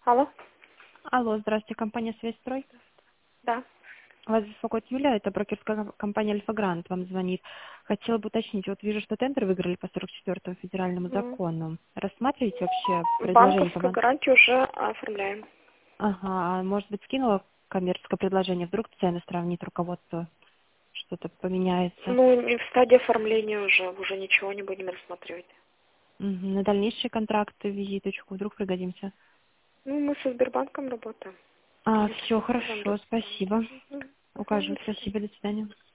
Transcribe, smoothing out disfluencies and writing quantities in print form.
Алло? Алло, здравствуйте, компания «Связьстрой». Да. Вас беспокоит Юля, это брокерская компания «Альфа Грант» вам звонит. Хотела бы уточнить, вот вижу, что тендер выиграли по 44-му федеральному М. закону. Рассматриваете вообще предложение по Банковскую гарантию уже оформляем. Ага, а может быть, скинула коммерческое предложение, вдруг цены сравнит руководство, что-то поменяется. Ну, и в стадии оформления уже ничего не будем рассматривать. Мгм. На дальнейшие контракты, визиточку, вдруг пригодимся. Ну, мы со Сбербанком работаем. Если Все что, вам хорошо, достанем. спасибо. Мгм. Ага, Укажу, до свидания. спасибо, до свидания.